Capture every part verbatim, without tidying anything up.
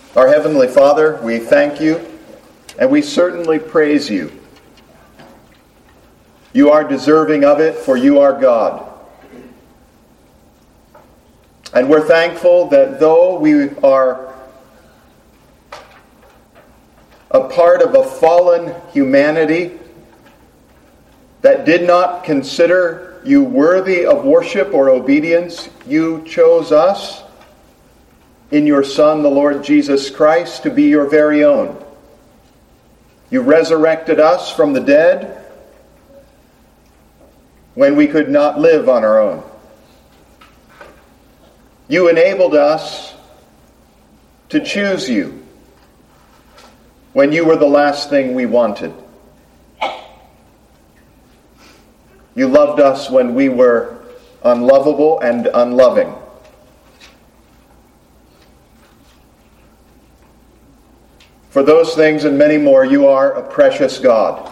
Our Heavenly Father, we thank you and we certainly praise you. You are deserving of it, for you are God. And we're thankful that though we are a part of a fallen humanity that did not consider you worthy of worship or obedience, you chose us in your Son, the Lord Jesus Christ, to be your very own. You resurrected us from the dead when we could not live on our own. You enabled us to choose you when you were the last thing we wanted. You loved us when we were unlovable and unloving. For those things and many more, you are a precious God.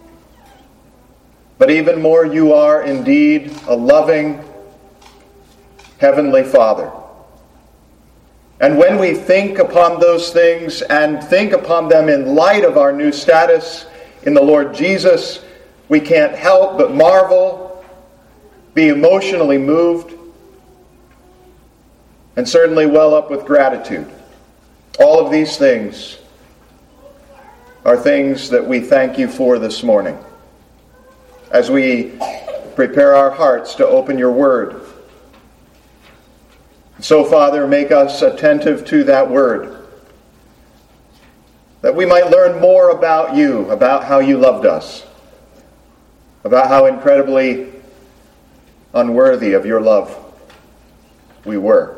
But even more, you are indeed a loving Heavenly Father. And when we think upon those things and think upon them in light of our new status in the Lord Jesus, we can't help but marvel, be emotionally moved, and certainly well up with gratitude. All of these things are things that we thank you for this morning as we prepare our hearts to open your word. So, Father, make us attentive to that word, that we might learn more about you, about how you loved us, about how incredibly unworthy of your love we were.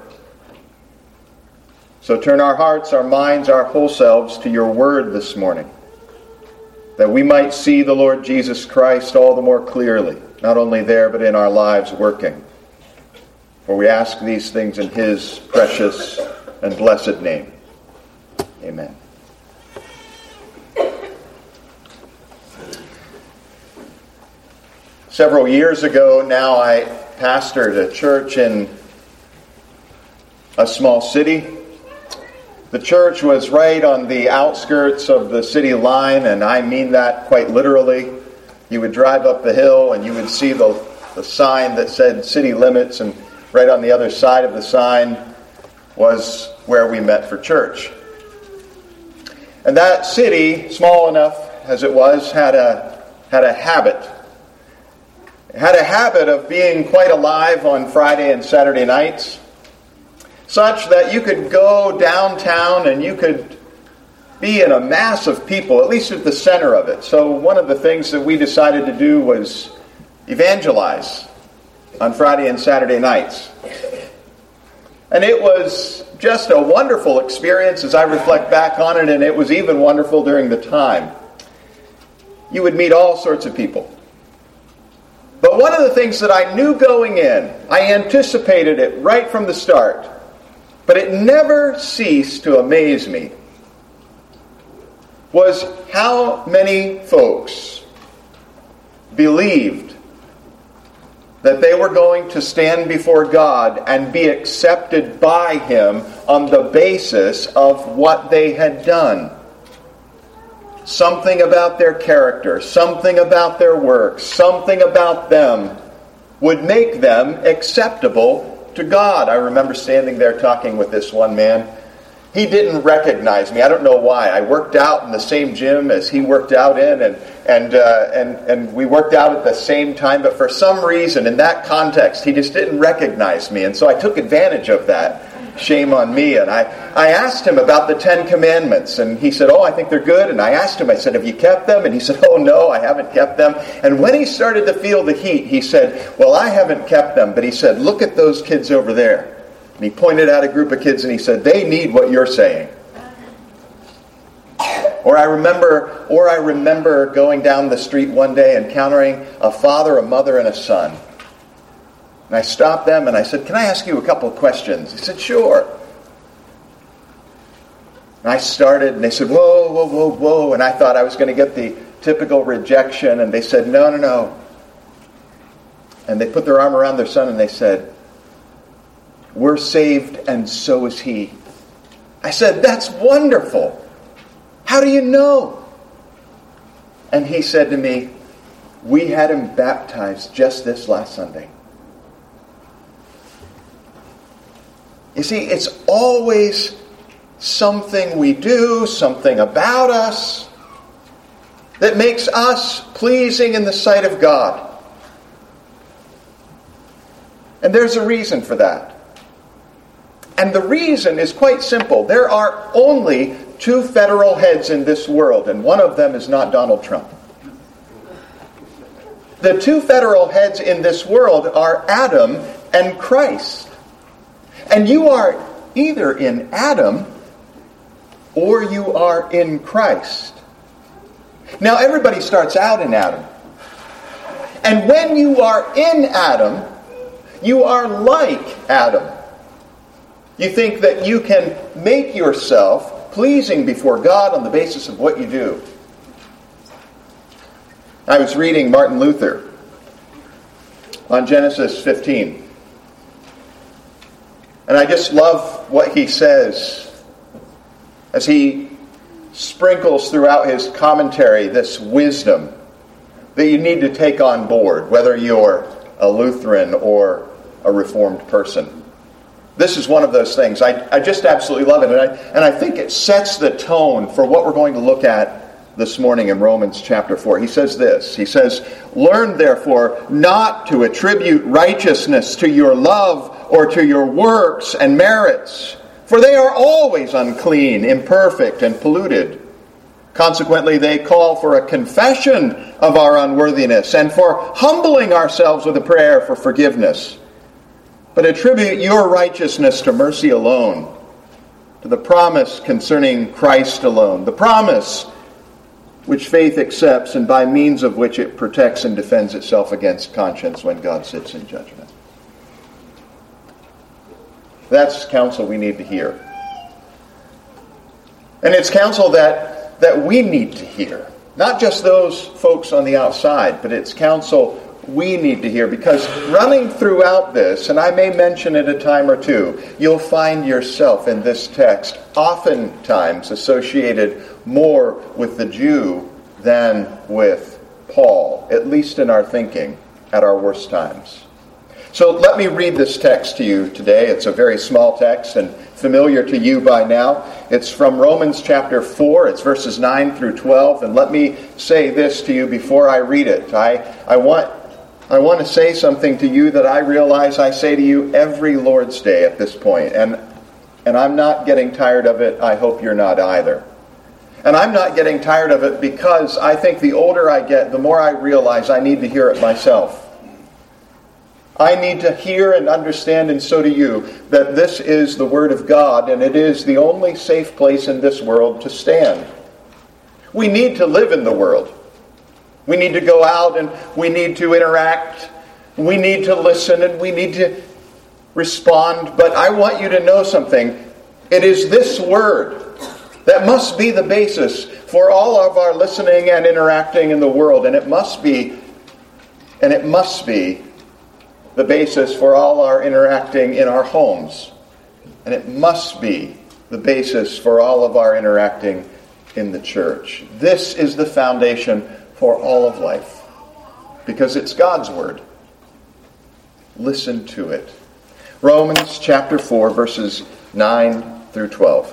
So turn our hearts, our minds, our whole selves to your word this morning, that we might see the Lord Jesus Christ all the more clearly, not only there, but in our lives working. For we ask these things in his precious and blessed name. Amen. Several years ago now, I pastored a church in a small city. The church was right on the outskirts of the city line, and I mean that quite literally. You would drive up the hill and you would see the, the sign that said city limits, and right on the other side of the sign was where we met for church. And that city, small enough as it was, had a had a habit. It had a habit of being quite alive on Friday and Saturday nights, such that you could go downtown and you could be in a mass of people, at least at the center of it. So one of the things that we decided to do was evangelize on Friday and Saturday nights. And it was just a wonderful experience as I reflect back on it, and it was even wonderful during the time. You would meet all sorts of people. But one of the things that I knew going in, I anticipated it right from the start, but it never ceased to amaze me, was how many folks believed that they were going to stand before God and be accepted by Him on the basis of what they had done. Something about their character, something about their work, something about them would make them acceptable to God. I remember standing there talking with this one man. He didn't recognize me. I don't know why. I worked out in the same gym as he worked out in, and and uh, and and we worked out at the same time. But for some reason, in that context, he just didn't recognize me, and so I took advantage of that. Shame on me. And I, I asked him about the Ten Commandments, and he said, "Oh, I think they're good." And I asked him, I said, "Have you kept them?" And he said, "Oh, no, I haven't kept them." And when he started to feel the heat, he said, "Well, I haven't kept them." But he said, "Look at those kids over there." And he pointed out a group of kids and he said, "They need what you're saying." Or I remember, or I remember going down the street one day encountering a father, a mother, and a son. And I stopped them and I said, "Can I ask you a couple of questions?" He said, "Sure." And I started and they said, "Whoa, whoa, whoa, whoa." And I thought I was going to get the typical rejection, and they said, "No, no, no." And they put their arm around their son and they said, "We're saved and so is he." I said, "That's wonderful. How do you know?" And he said to me, "We had him baptized just this last Sunday." You see, it's always something we do, something about us, that makes us pleasing in the sight of God. And there's a reason for that. And the reason is quite simple. There are only two federal heads in this world, and one of them is not Donald Trump. The two federal heads in this world are Adam and Christ. And you are either in Adam or you are in Christ. Now, everybody starts out in Adam. And when you are in Adam, you are like Adam. You think that you can make yourself pleasing before God on the basis of what you do. I was reading Martin Luther on Genesis fifteen. And I just love what he says as he sprinkles throughout his commentary this wisdom that you need to take on board, whether you're a Lutheran or a Reformed person. This is one of those things. I, I just absolutely love it. And I, and I think it sets the tone for what we're going to look at this morning in Romans chapter four. He says this. He says, "Learn therefore not to attribute righteousness to your love or to your works and merits, for they are always unclean, imperfect, and polluted. Consequently, they call for a confession of our unworthiness and for humbling ourselves with a prayer for forgiveness. But attribute your righteousness to mercy alone, to the promise concerning Christ alone, the promise which faith accepts and by means of which it protects and defends itself against conscience when God sits in judgment." That's counsel we need to hear. And it's counsel that, that we need to hear. Not just those folks on the outside, but it's counsel we need to hear. Because running throughout this, and I may mention it a time or two, you'll find yourself in this text oftentimes associated more with the Jew than with Paul, at least in our thinking at our worst times. So let me read this text to you today. It's a very small text and familiar to you by now. It's from Romans chapter four. It's verses nine through twelve. And let me say this to you before I read it. I, I want I want to say something to you that I realize I say to you every Lord's Day at this point. And, and I'm not getting tired of it. I hope you're not either. And I'm not getting tired of it because I think the older I get, the more I realize I need to hear it myself. I need to hear and understand, and so do you, that this is the Word of God, and it is the only safe place in this world to stand. We need to live in the world. We need to go out and we need to interact. We need to listen and we need to respond. But I want you to know something. It is this Word that must be the basis for all of our listening and interacting in the world. And it must be, and it must be, the basis for all our interacting in our homes. And it must be the basis for all of our interacting in the church. This is the foundation for all of life. Because it's God's Word. Listen to it. Romans chapter four, verses nine through twelve.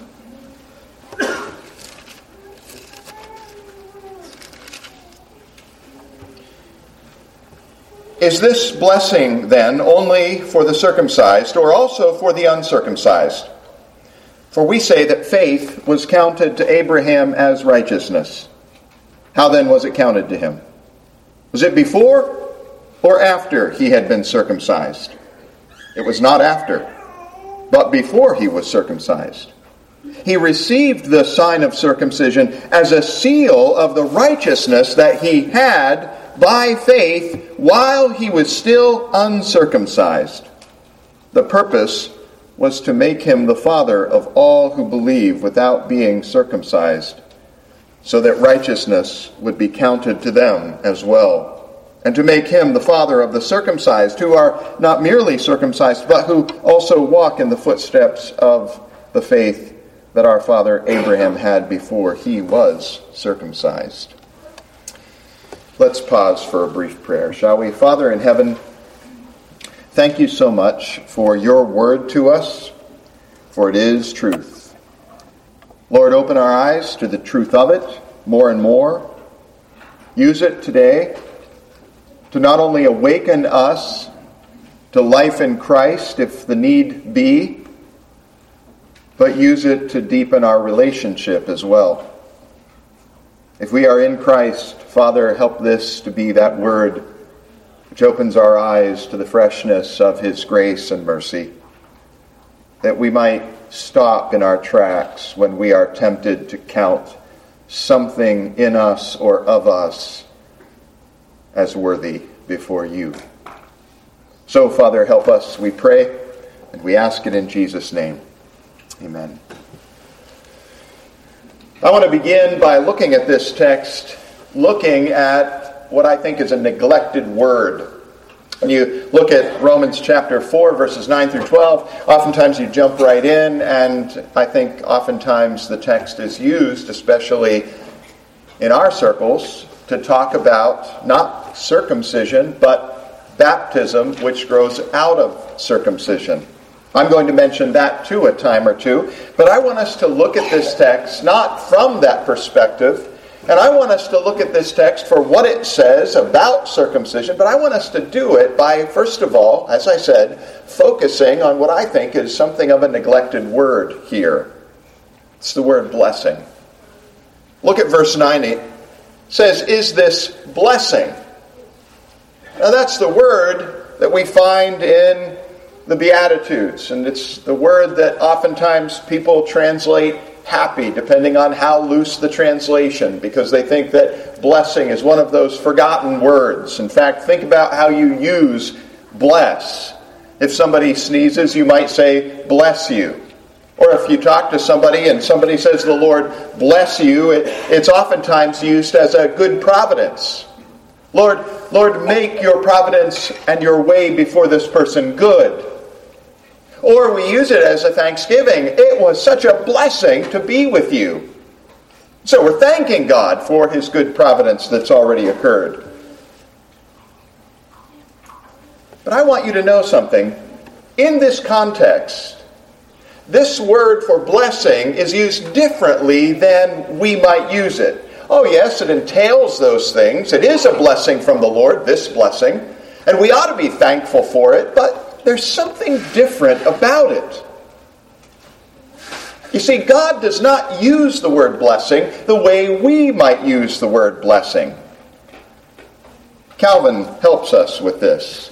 Is this blessing, then, only for the circumcised, or also for the uncircumcised? For we say that faith was counted to Abraham as righteousness. How then was it counted to him? Was it before or after he had been circumcised? It was not after, but before he was circumcised. He received the sign of circumcision as a seal of the righteousness that he had by faith while he was still uncircumcised. The purpose was to make him the father of all who believe without being circumcised, so that righteousness would be counted to them as well, and to make him the father of the circumcised, who are not merely circumcised, but who also walk in the footsteps of the faith that our father Abraham had before he was circumcised. Let's pause for a brief prayer, shall we? Father in heaven, thank you so much for your word to us, for it is truth. Lord, open our eyes to the truth of it more and more. Use it today to not only awaken us to life in Christ, if the need be, but use it to deepen our relationship as well. If we are in Christ, Father, help this to be that word which opens our eyes to the freshness of his grace and mercy, that we might stop in our tracks when we are tempted to count something in us or of us as worthy before you. So, Father, help us, we pray, and we ask it in Jesus' name. Amen. I want to begin by looking at this text, looking at what I think is a neglected word. When you look at Romans chapter four, verses nine through twelve, oftentimes you jump right in, and I think oftentimes the text is used, especially in our circles, to talk about not circumcision, but baptism, which grows out of circumcision. I'm going to mention that too a time or two, but I want us to look at this text not from that perspective, and I want us to look at this text for what it says about circumcision, but I want us to do it by, first of all, as I said, focusing on what I think is something of a neglected word here. It's the word blessing. Look at verse nine. It says, "Is this blessing?" Now that's the word that we find in the Beatitudes, and it's the word that oftentimes people translate happy, depending on how loose the translation, because they think that blessing is one of those forgotten words. In fact, think about how you use bless. If somebody sneezes, you might say, "bless you." Or if you talk to somebody and somebody says, "the Lord bless you," it, it's oftentimes used as a good providence. Lord, Lord, make your providence and your way before this person good. Or we use it as a thanksgiving. It was such a blessing to be with you. So we're thanking God for his good providence that's already occurred. But I want you to know something. In this context, this word for blessing is used differently than we might use it. Oh yes, it entails those things. It is a blessing from the Lord, this blessing. And we ought to be thankful for it, but there's something different about it. You see, God does not use the word blessing the way we might use the word blessing. Calvin helps us with this.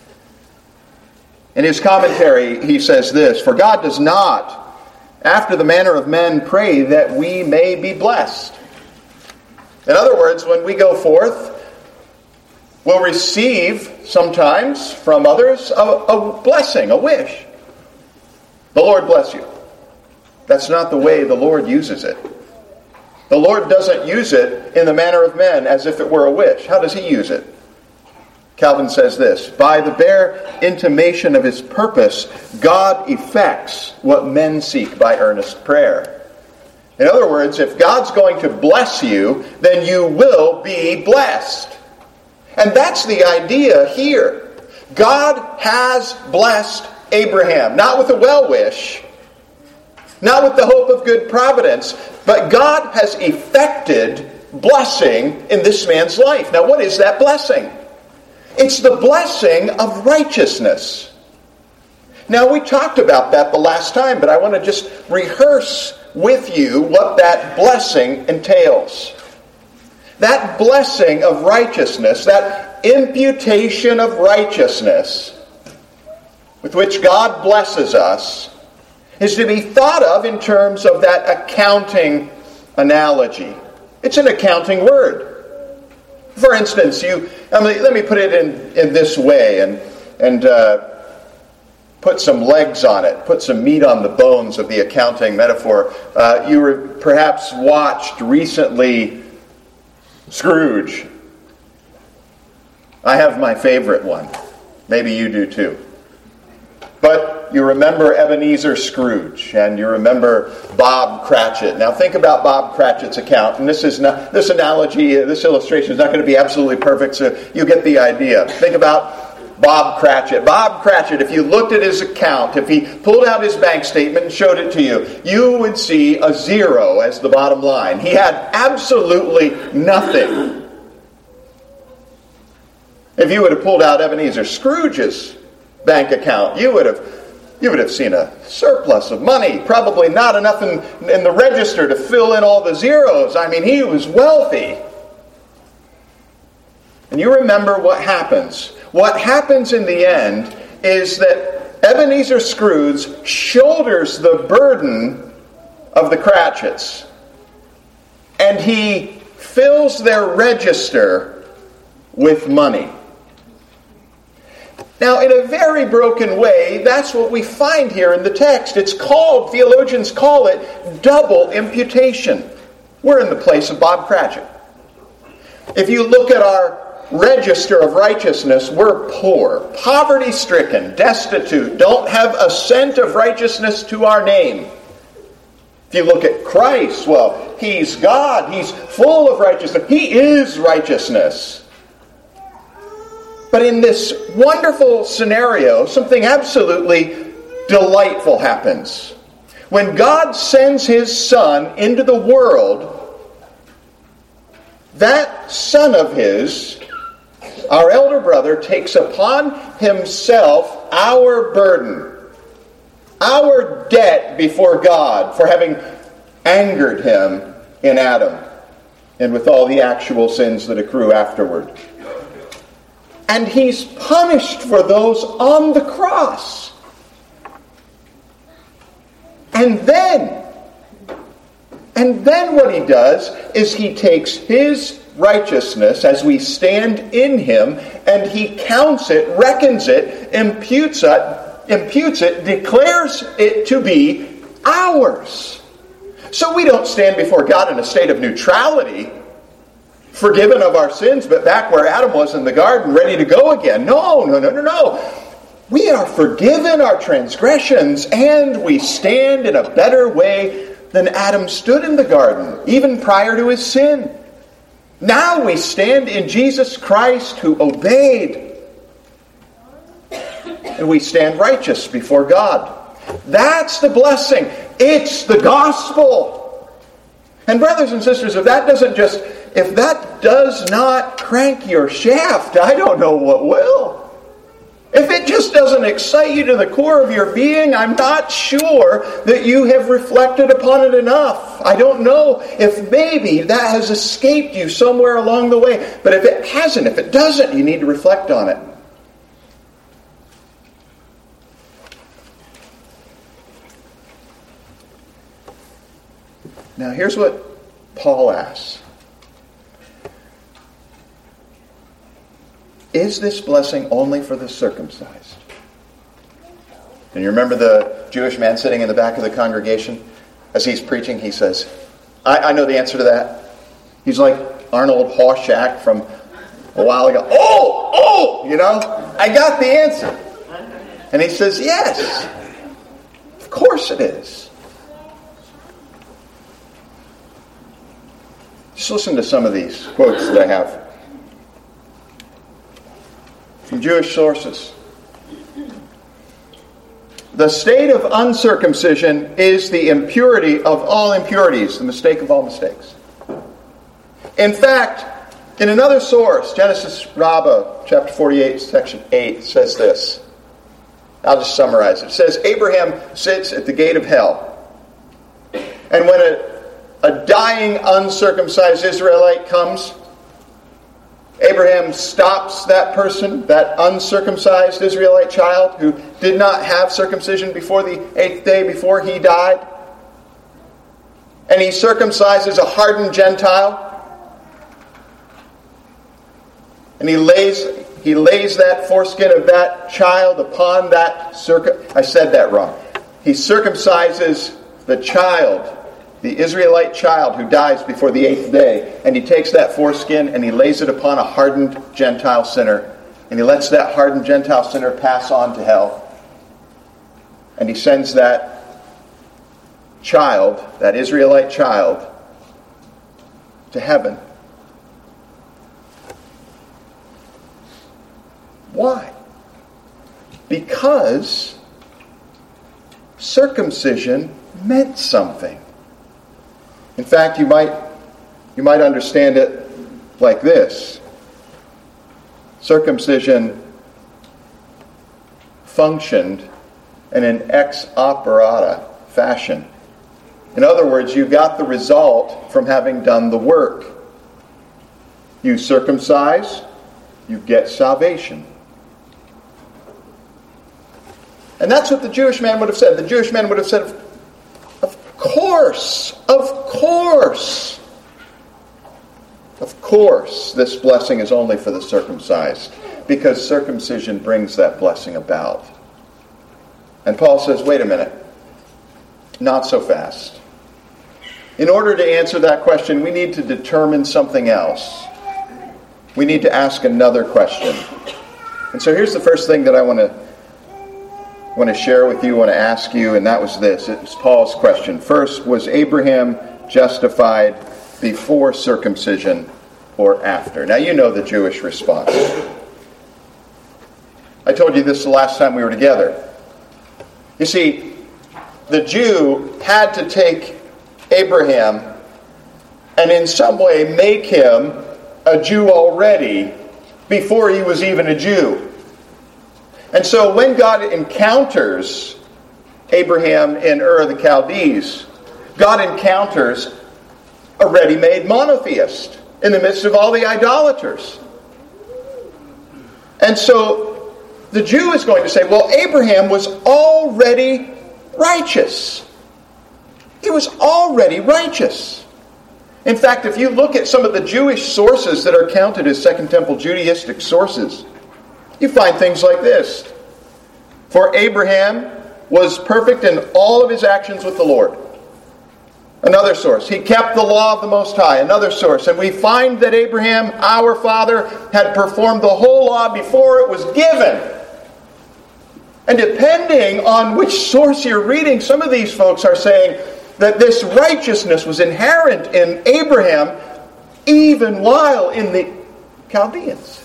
In his commentary, he says this, "For God does not, after the manner of men, pray that we may be blessed." In other words, when we go forth, we'll receive sometimes from others a, a blessing, a wish. The Lord bless you. That's not the way the Lord uses it. The Lord doesn't use it in the manner of men as if it were a wish. How does he use it? Calvin says this, "By the bare intimation of his purpose, God effects what men seek by earnest prayer." In other words, if God's going to bless you, then you will be blessed. And that's the idea here. God has blessed Abraham, not with a well-wish, not with the hope of good providence, but God has effected blessing in this man's life. Now, what is that blessing? It's the blessing of righteousness. Now, we talked about that the last time, but I want to just rehearse with you what that blessing entails. That blessing of righteousness, that imputation of righteousness with which God blesses us, is to be thought of in terms of that accounting analogy. It's an accounting word. For instance, you I mean, let me put it in, in this way and, and uh, put some legs on it, put some meat on the bones of the accounting metaphor. Uh, you were perhaps watched recently Scrooge. I have my favorite one. Maybe you do too. But you remember Ebenezer Scrooge, and you remember Bob Cratchit. Now think about Bob Cratchit's account, and this is not this analogy, this illustration is not going to be absolutely perfect, so you get the idea. Think about Bob Cratchit. Bob Cratchit, if you looked at his account, if he pulled out his bank statement and showed it to you, you would see a zero as the bottom line. He had absolutely nothing. If you would have pulled out Ebenezer Scrooge's bank account, you would have you would have seen a surplus of money, probably not enough in, in the register to fill in all the zeros. I mean, he was wealthy. And you remember what happens. What happens in the end is that Ebenezer Scrooge shoulders the burden of the Cratchits, and he fills their register with money. Now, in a very broken way, that's what we find here in the text. It's called, theologians call it, double imputation. We're in the place of Bob Cratchit. If you look at our register of righteousness, we're poor, poverty-stricken, destitute, don't have a cent of righteousness to our name. If you look at Christ, well, He's God, He's full of righteousness, He is righteousness. But in this wonderful scenario, something absolutely delightful happens. When God sends His Son into the world, that Son of His, our elder brother, takes upon Himself our burden, our debt before God for having angered Him in Adam and with all the actual sins that accrue afterward. And He's punished for those on the cross. And then, and then what He does is He takes His righteousness as we stand in Him, and He counts it, reckons it, imputes it, imputes it, declares it to be ours. So we don't stand before God in a state of neutrality, forgiven of our sins, but back where Adam was in the garden, ready to go again. No, no, no, no, no. We are forgiven our transgressions, and we stand in a better way than Adam stood in the garden, even prior to his sin. Now we stand in Jesus Christ, who obeyed, and we stand righteous before God. That's the blessing. It's the gospel. And brothers and sisters, if that doesn't just If that does not crank your shaft, I don't know what will. If it just doesn't excite you to the core of your being, I'm not sure that you have reflected upon it enough. I don't know if maybe that has escaped you somewhere along the way. But if it hasn't, if it doesn't, you need to reflect on it. Now here's what Paul asks. Is this blessing only for the circumcised? And you remember the Jewish man sitting in the back of the congregation? As he's preaching, he says, I, I know the answer to that. He's like Arnold Horshack from a while ago. Oh, oh, you know, I got the answer. And he says, yes, of course it is. Just listen to some of these quotes that I have from Jewish sources. The state of uncircumcision is the impurity of all impurities, the mistake of all mistakes. In fact, in another source, Genesis Rabbah, chapter forty-eight, section eight, says this. I'll just summarize it. It says, Abraham sits at the gate of hell. And when a, a dying, uncircumcised Israelite comes, Abraham stops that person, that uncircumcised Israelite child who did not have circumcision before the eighth day before he died. And he circumcises a hardened Gentile. And he lays he lays that foreskin of that child upon that circum... I said that wrong. He circumcises the child, the Israelite child who dies before the eighth day, and he takes that foreskin and he lays it upon a hardened Gentile sinner, and he lets that hardened Gentile sinner pass on to hell. And he sends that child, that Israelite child, to heaven. Why? Because circumcision meant something. In fact, you might you might understand it like this. Circumcision functioned in an ex operata fashion. In other words, you got the result from having done the work. You circumcise, you get salvation. And that's what the Jewish man would have said. The Jewish man would have said, of course, of course. Of course, this blessing is only for the circumcised, because circumcision brings that blessing about. And Paul says, wait a minute, not so fast. In order to answer that question, we need to determine something else. We need to ask another question. And so here's the first thing that I want to want to share with you, want to ask you, and that was this. It was Paul's question. First, was Abraham justified before circumcision or after? Now you know the Jewish response. I told you this the last time we were together. You see, the Jew had to take Abraham and in some way make him a Jew already before he was even a Jew. And so when God encounters Abraham in Ur of the Chaldees, God encounters a ready-made monotheist in the midst of all the idolaters. And so the Jew is going to say, well, Abraham was already righteous. He was already righteous. In fact, if you look at some of the Jewish sources that are counted as Second Temple Judaistic sources, you find things like this. For Abraham was perfect in all of his actions with the Lord. Another source, he kept the law of the Most High. Another source, and we find that Abraham, our father, had performed the whole law before it was given. And depending on which source you're reading, some of these folks are saying that this righteousness was inherent in Abraham even while in the Chaldeans.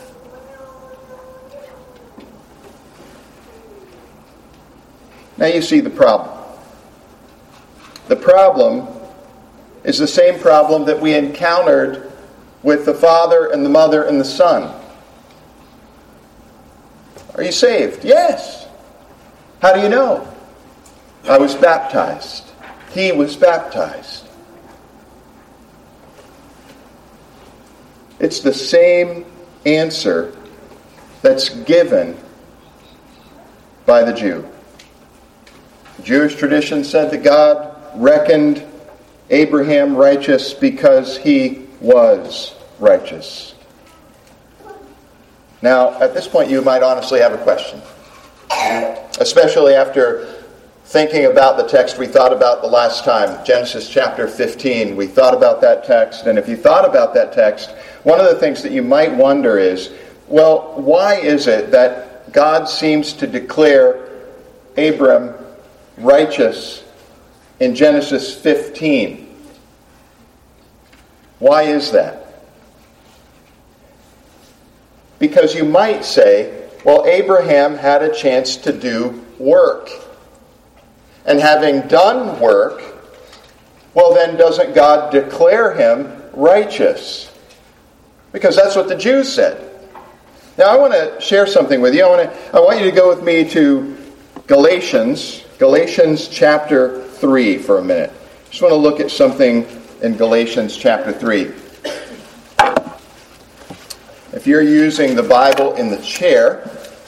Now you see the problem. The problem is the same problem that we encountered with the Father and the Mother and the Son. Are you saved? Yes. How do you know? I was baptized. He was baptized. It's the same answer that's given by the Jew. The Jewish tradition said that God reckoned Abraham righteous because he was righteous. Now, at this point, you might honestly have a question. Especially after thinking about the text we thought about the last time, Genesis chapter fifteen. We thought about that text, and if you thought about that text, one of the things that you might wonder is, well, why is it that God seems to declare Abram righteous in Genesis fifteen? Why is that? Because you might say, well, Abraham had a chance to do work. And having done work, well then doesn't God declare him righteous? Because that's what the Jews said. Now I want to share something with you. I want to I want you to go with me to Galatians, Galatians chapter three for a minute. Just want to look at something in Galatians chapter three. If you're using the Bible in the chair,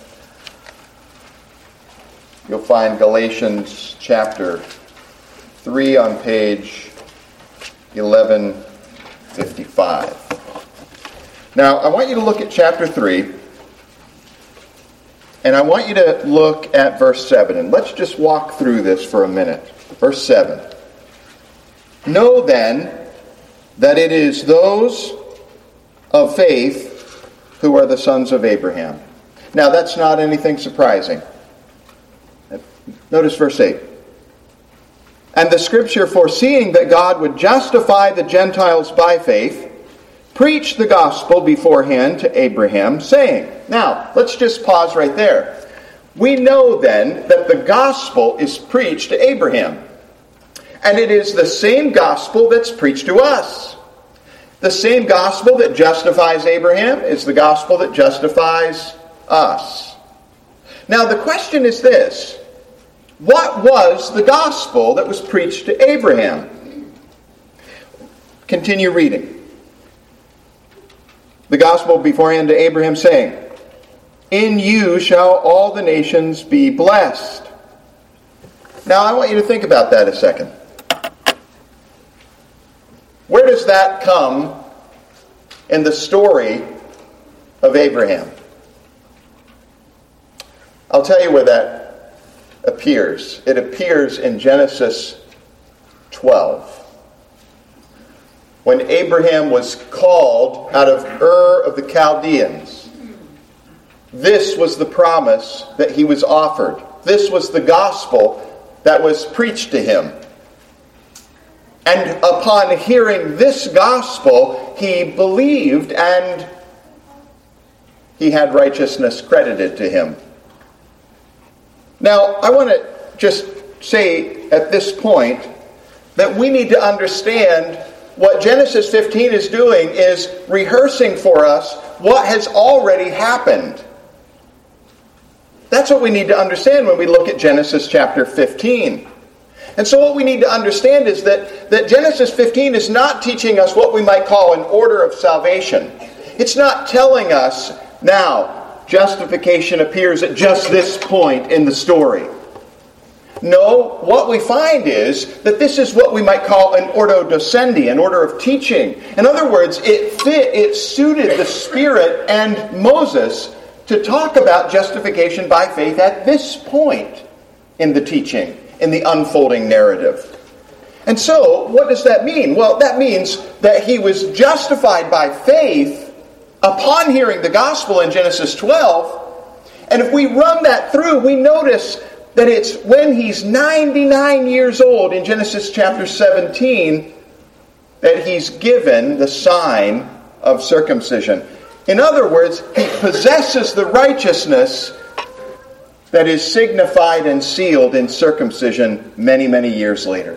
you'll find Galatians chapter three on page eleven fifty-five. Now, I want you to look at chapter three, and I want you to look at verse seven. And let's just walk through this for a minute. Verse seven. Know then that it is those of faith who are the sons of Abraham. Now, that's not anything surprising. Notice verse eight. And the Scripture, foreseeing that God would justify the Gentiles by faith, preached the gospel beforehand to Abraham, saying. Now, let's just pause right there. We know then that the gospel is preached to Abraham. And it is the same gospel that's preached to us. The same gospel that justifies Abraham is the gospel that justifies us. Now, the question is this. What was the gospel that was preached to Abraham? Continue reading. The gospel beforehand to Abraham, saying, in you shall all the nations be blessed. Now, I want you to think about that a second. Where does that come in the story of Abraham? I'll tell you where that appears. It appears in Genesis twelve. When Abraham was called out of Ur of the Chaldeans, this was the promise that he was offered. This was the gospel that was preached to him. And upon hearing this gospel, he believed and he had righteousness credited to him. Now, I want to just say at this point that we need to understand what Genesis fifteen is doing is rehearsing for us what has already happened. That's what we need to understand when we look at Genesis chapter fifteen. And so what we need to understand is that, that Genesis fifteen is not teaching us what we might call an order of salvation. It's not telling us, now, justification appears at just this point in the story. No, what we find is that this is what we might call an ordo docendi, an order of teaching. In other words, it fit, it suited the Spirit and Moses to talk about justification by faith at this point in the teaching, in the unfolding narrative. And so, what does that mean? Well, that means that he was justified by faith upon hearing the gospel in Genesis twelve. And if we run that through, we notice that it's when he's ninety-nine years old in Genesis chapter seventeen that he's given the sign of circumcision. In other words, he possesses the righteousness that is signified and sealed in circumcision many, many years later.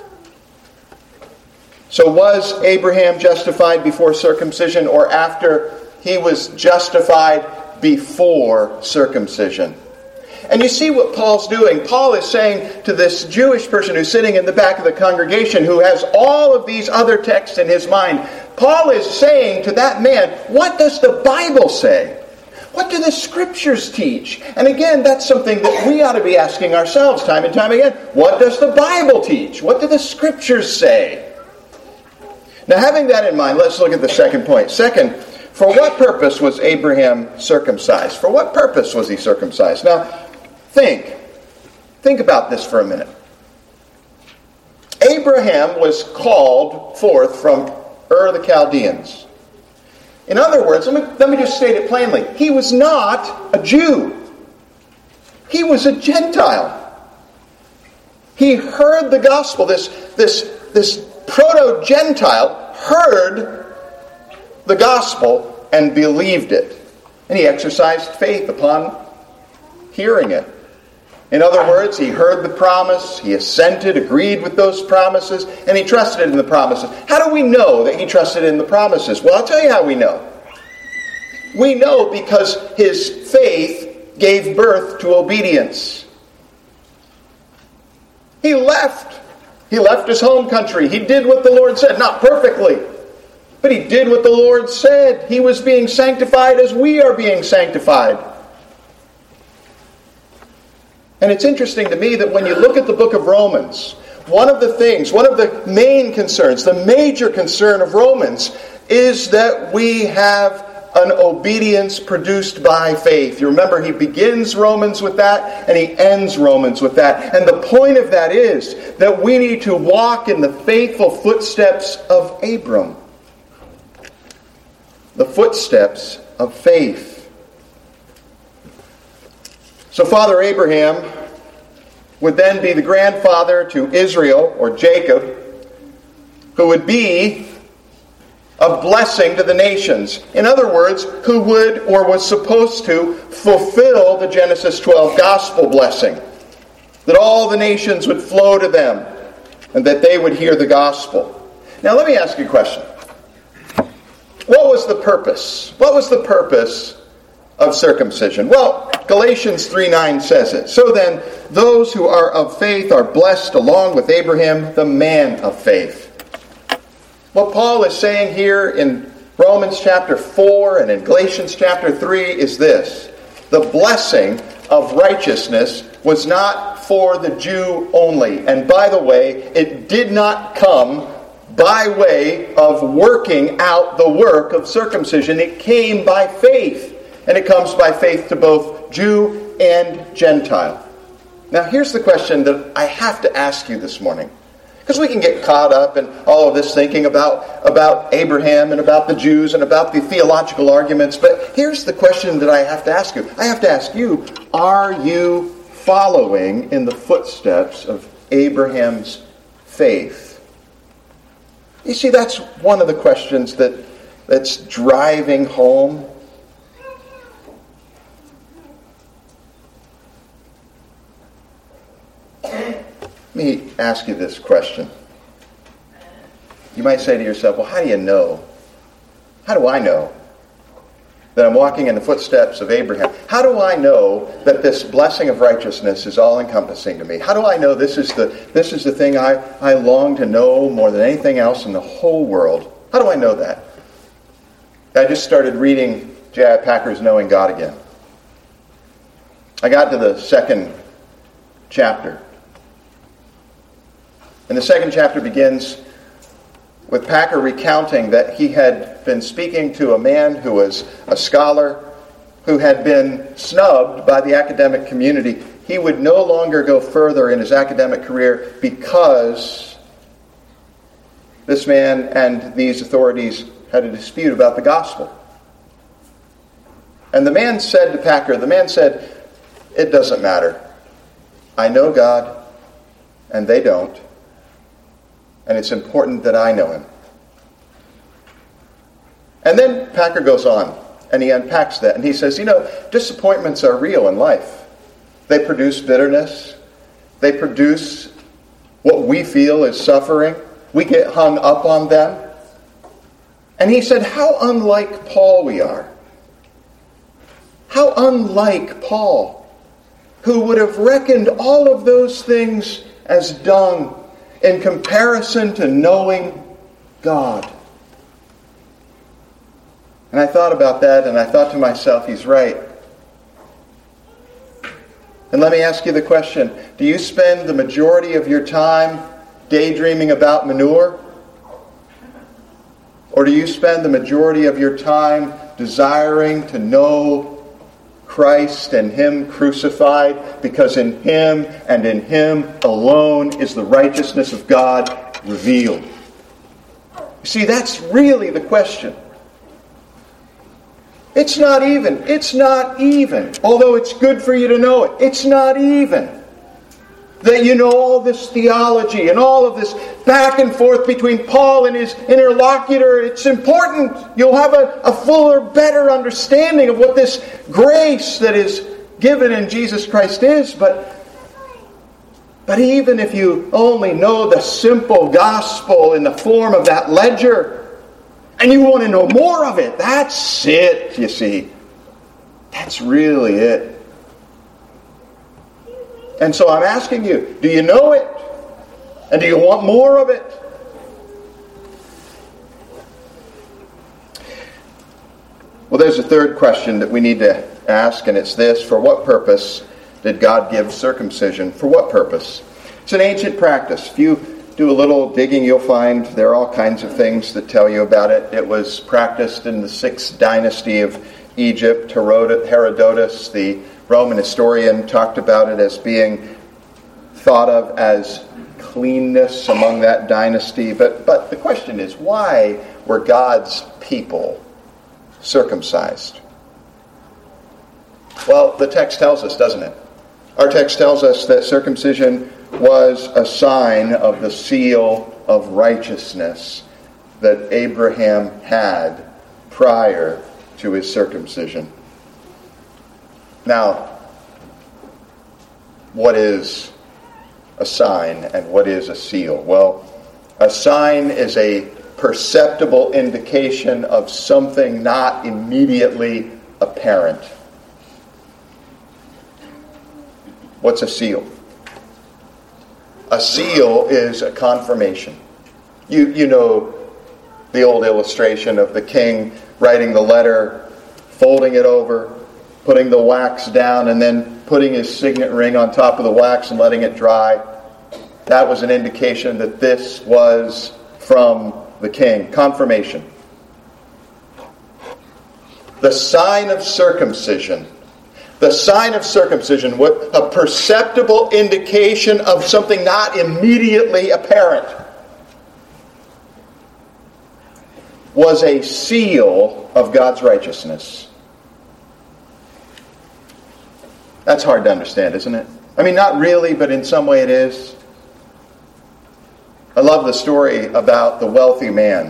So was Abraham justified before circumcision or after? He was justified before circumcision. And you see what Paul's doing. Paul is saying to this Jewish person who's sitting in the back of the congregation who has all of these other texts in his mind, Paul is saying to that man, what does the Bible say? What do the Scriptures teach? And again, that's something that we ought to be asking ourselves time and time again. What does the Bible teach? What do the Scriptures say? Now, having that in mind, let's look at the second point. Second, for what purpose was Abraham circumcised? For what purpose was he circumcised? Now, think. Think about this for a minute. Abraham was called forth from Ur of the Chaldeans. In other words, let me, let me just state it plainly. He was not a Jew. He was a Gentile. He heard the gospel. This, this, this proto-Gentile heard the gospel and believed it. And he exercised faith upon hearing it. In other words, he heard the promise, he assented, agreed with those promises, and he trusted in the promises. How do we know that he trusted in the promises? Well, I'll tell you how we know. We know because his faith gave birth to obedience. He left. He left his home country. He did what the Lord said. Not perfectly, but he did what the Lord said. He was being sanctified as we are being sanctified. And it's interesting to me that when you look at the book of Romans, one of the things, one of the main concerns, the major concern of Romans is that we have an obedience produced by faith. You remember he begins Romans with that and he ends Romans with that. And the point of that is that we need to walk in the faithful footsteps of Abram. The footsteps of faith. So Father Abraham would then be the grandfather to Israel, or Jacob, who would be a blessing to the nations. In other words, who would or was supposed to fulfill the Genesis twelve gospel blessing. That all the nations would flow to them and that they would hear the gospel. Now let me ask you a question. What was the purpose? What was the purpose of circumcision? Well, Galatians three nine says it. So then, those who are of faith are blessed along with Abraham, the man of faith. What Paul is saying here in Romans chapter four and in Galatians chapter three is this. The blessing of righteousness was not for the Jew only. And by the way, it did not come by way of working out the work of circumcision. It came by faith. And it comes by faith to both Jew and Gentile. Now here's the question that I have to ask you this morning. Because we can get caught up in all of this thinking about, about Abraham and about the Jews and about the theological arguments. But here's the question that I have to ask you. I have to ask you, are you following in the footsteps of Abraham's faith? You see, that's one of the questions that, that's driving home. Let me ask you this question. You might say to yourself, well, how do you know? How do I know that I'm walking in the footsteps of Abraham? How do I know that this blessing of righteousness is all-encompassing to me? How do I know this is the this is the thing I, I long to know more than anything else in the whole world? How do I know that? I just started reading J I Packer's Knowing God Again. I got to the second chapter. And the second chapter begins with Packer recounting that he had been speaking to a man who was a scholar who had been snubbed by the academic community. He would no longer go further in his academic career because this man and these authorities had a dispute about the gospel. And the man said to Packer, the man said, it doesn't matter. I know God, and they don't. And it's important that I know him. And then Packer goes on, and he unpacks that, and he says, you know, disappointments are real in life. They produce bitterness. They produce what we feel is suffering. We get hung up on them. And he said, how unlike Paul we are. How unlike Paul, who would have reckoned all of those things as dung in comparison to knowing God. And I thought about that, and I thought to myself, he's right. And let me ask you the question, do you spend the majority of your time daydreaming about manure? Or do you spend the majority of your time desiring to know Christ and Him crucified, because in Him and in Him alone is the righteousness of God revealed? You see, that's really the question. It's not even. It's not even. Although it's good for you to know it. It's not even that you know all this theology and all of this back and forth between Paul and his interlocutor. It's important. You'll have a, a fuller, better understanding of what this grace that is given in Jesus Christ is. But, but even if you only know the simple gospel in the form of that ledger, and you want to know more of it, that's it, you see. That's really it. And so I'm asking you, do you know it? And do you want more of it? Well, there's a third question that we need to ask, and it's this. For what purpose did God give circumcision? For what purpose? It's an ancient practice. If you do a little digging, you'll find there are all kinds of things that tell you about it. It was practiced in the sixth dynasty of Egypt. Herodotus, the Roman historian, talked about it as being thought of as cleanness among that dynasty. But, but the question is, why were God's people circumcised? Well, the text tells us, doesn't it? Our text tells us that circumcision was a sign of the seal of righteousness that Abraham had prior to his circumcision. Now, what is a sign and what is a seal? Well, a sign is a perceptible indication of something not immediately apparent. What's a seal? A seal is a confirmation. You, you know the old illustration of the king writing the letter, folding it over, putting the wax down, and then putting his signet ring on top of the wax and letting it dry. That was an indication that this was from the king. Confirmation. The sign of circumcision. The sign of circumcision, a perceptible indication of something not immediately apparent, was a seal of God's righteousness. That's hard to understand, isn't it? I mean, not really, but in some way it is. I love the story about the wealthy man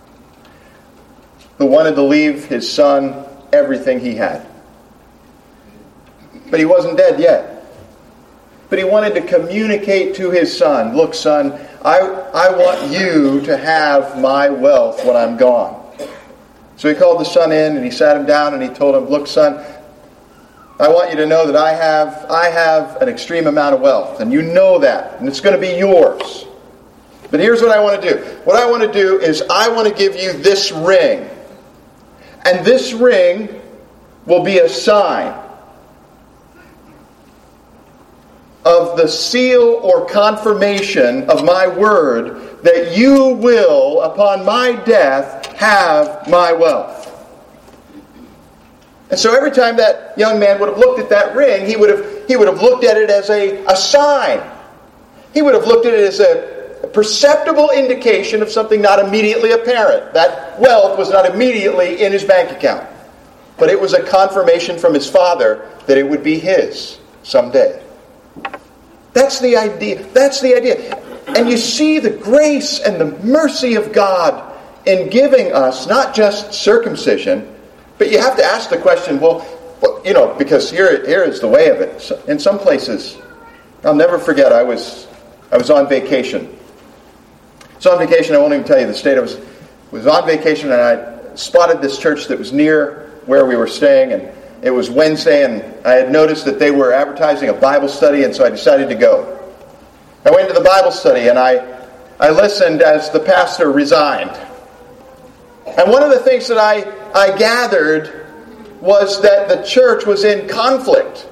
who wanted to leave his son everything he had. But he wasn't dead yet. But he wanted to communicate to his son, look, son, I, I want you to have my wealth when I'm gone. So he called the son in and he sat him down and he told him, look, son, I want you to know that I have, I have an extreme amount of wealth. And you know that. And it's going to be yours. But here's what I want to do. What I want to do is I want to give you this ring. And this ring will be a sign of the seal or confirmation of my word that you will, upon my death, have my wealth. And so every time that young man would have looked at that ring, he would have, he would have looked at it as a, a sign. He would have looked at it as a perceptible indication of something not immediately apparent. That wealth was not immediately in his bank account. But it was a confirmation from his father that it would be his someday. That's the idea. That's the idea. And you see the grace and the mercy of God in giving us not just circumcision, but you have to ask the question, well, you know, because here, here is the way of it. In some places, I'll never forget, I was I was on vacation. So on vacation, I won't even tell you the state. I was, was on vacation and I spotted this church that was near where we were staying, and it was Wednesday, and I had noticed that they were advertising a Bible study, and so I decided to go. I went to the Bible study, and I, I listened as the pastor resigned. And one of the things that I, I gathered was that the church was in conflict.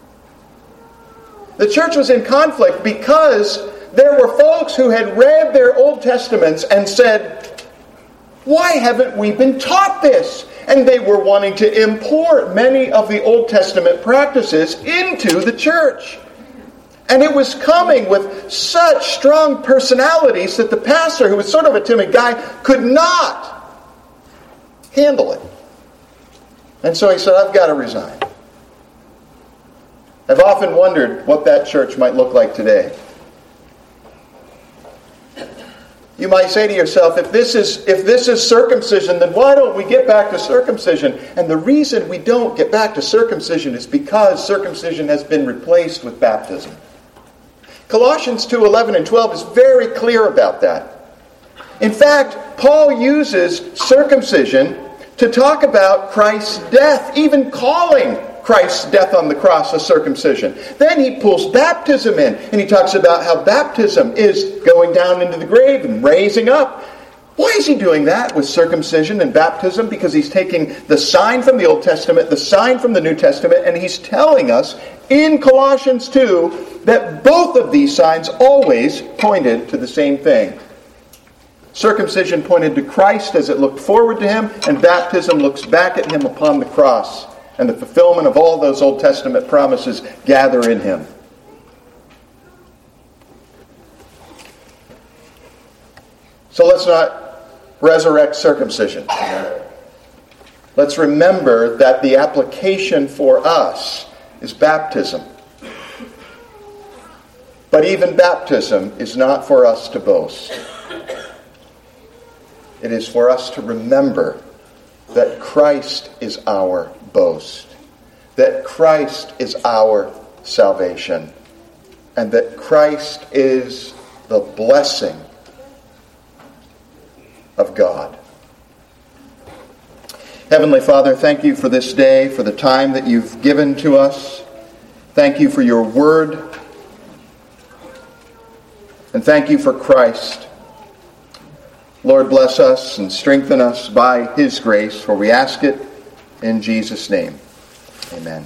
The church was in conflict because there were folks who had read their Old Testaments and said, why haven't we been taught this? And they were wanting to import many of the Old Testament practices into the church. And it was coming with such strong personalities that the pastor, who was sort of a timid guy, could not handle it. And so he said, I've got to resign. I've often wondered what that church might look like today. You might say to yourself, if this is if this is circumcision, then why don't we get back to circumcision? And the reason we don't get back to circumcision is because circumcision has been replaced with baptism. Colossians two eleven and twelve is very clear about that. In fact, Paul uses circumcision to talk about Christ's death, even calling Christ's death on the cross a circumcision. Then he pulls baptism in, and he talks about how baptism is going down into the grave and raising up. Why is he doing that with circumcision and baptism? Because he's taking the sign from the Old Testament, the sign from the New Testament, and he's telling us in Colossians two that both of these signs always pointed to the same thing. Circumcision pointed to Christ as it looked forward to him, and baptism looks back at him upon the cross. And the fulfillment of all those Old Testament promises gather in him. So let's not resurrect circumcision. Let's remember that the application for us is baptism. But even baptism is not for us to boast. It is for us to remember that Christ is our boast, that Christ is our salvation, and that Christ is the blessing of God. Heavenly Father, thank you for this day, for the time that you've given to us. Thank you for your word. And thank you for Christ. Lord, bless us and strengthen us by his grace, for we ask it in Jesus' name. Amen.